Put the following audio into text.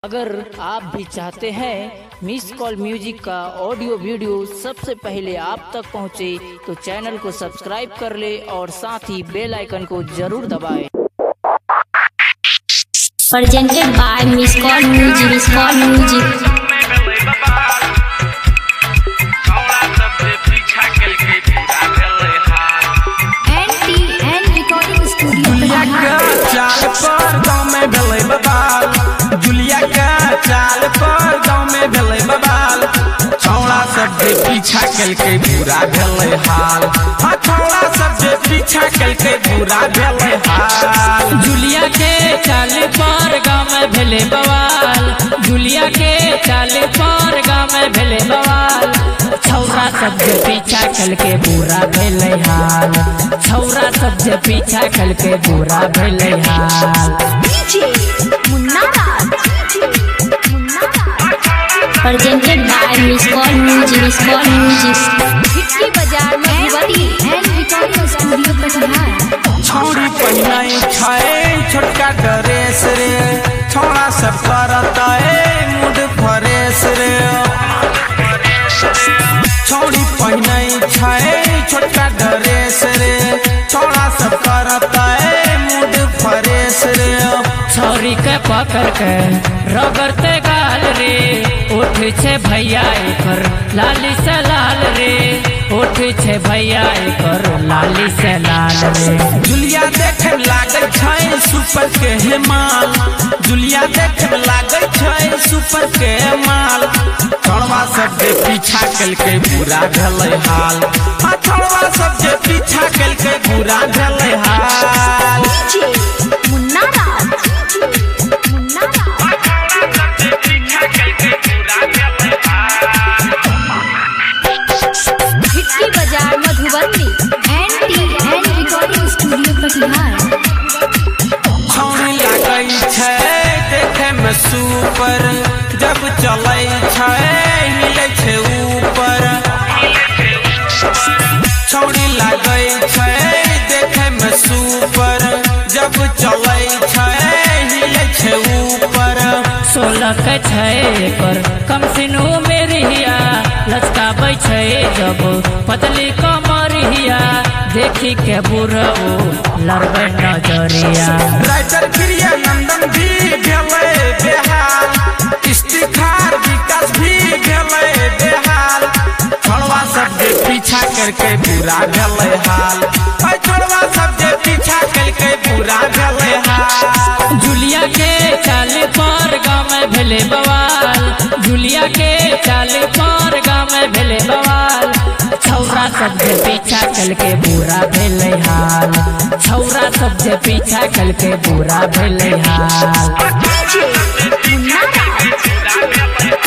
अगर आप भी चाहते हैं मिस कॉल म्यूजिक का ऑडियो वीडियो सबसे पहले आप तक पहुंचे, तो चैनल को सब्सक्राइब कर ले और साथ ही बेल आइकन को जरूर दबाएं। Presented by Miss Call Music, Miss Call Music. NTN Recording Studio. चाल पर गाँव में भेलै बबाल, जुलिया का चाल पर गाँव में भेलै बबाल। छौड़ा सब जे पीछा केलकै बुरा भेलै हाल, हाँ छौड़ा सब जे पीछा केलकै बुरा भेलै हाल। जुलिया के चाल पर गाँव में भेलै बवाल, जुलिया के चाल पर गाँव में भेलै बवाल। छौरा सब जे पीछा केलकै बुरा भेलै हाल, छौरा सब जे पीछा केलकै बुरा भेलै हाल। Presented by Miss Call Music, Miss Call Music. Hitki बाजार में Madhubani and recording studio Katihar. छौड़ी पहिनै छै छोटका ड्रेस रे, छौड़ा सब करता मूड फ्रेश रे। छौड़ी पहिनै छै छोटका ड्रेस रे, छौड़ा सब करता मूड फ्रेश रे। छौरी के पकड़ के रगड़ते गाल रे, उठ छे भैया एकर लाली से लाल रे, उठ छे भैया एकर लाली से लाल रे। जुलिया देखे लागै छै सुपर के हेमाल, जुलिया देखे लागै छै सुपर के माल। छौड़वा सब जे पीछा केलकै बुरा भेलै हाल, हाँ छौड़वा सब जे पीछा केलकै बुरा भेलै हाल। हिटकी बाजार Madhubani NTN recording studio Katihar. छौड़ी लागै छै देखे में सुपर, जब चलै छै हिलै छै ऊपर। छौड़ी लागै छै देखे में सुपर, जब चलै छै हिलै छै ऊपर। 16 के छै एकर कम सिनू मेरिया, लचकाबै छै जब पतली कमरिया, देखी के बुढ़ऊ लड़बै नजरिया। राइटर प्रिया नंदन भी भेलै बेहाल, इस्तिखार विकास भी भेलै बेहाल। छौड़वा सब जे पीछा करके बुरा भेलै हाल, छौड़वा सब जे पीछा करके बुरा भेलै हाल। जुलिया के चाल पर गाँव में भेलै बवाल, जुलिया के चाल पर गाँव में भेलै बवाल। छौरा सब जे पीछा केलकै बुरा भेलै हाल, छौरा सब जे पीछा केलकै बुरा भेलै हाल।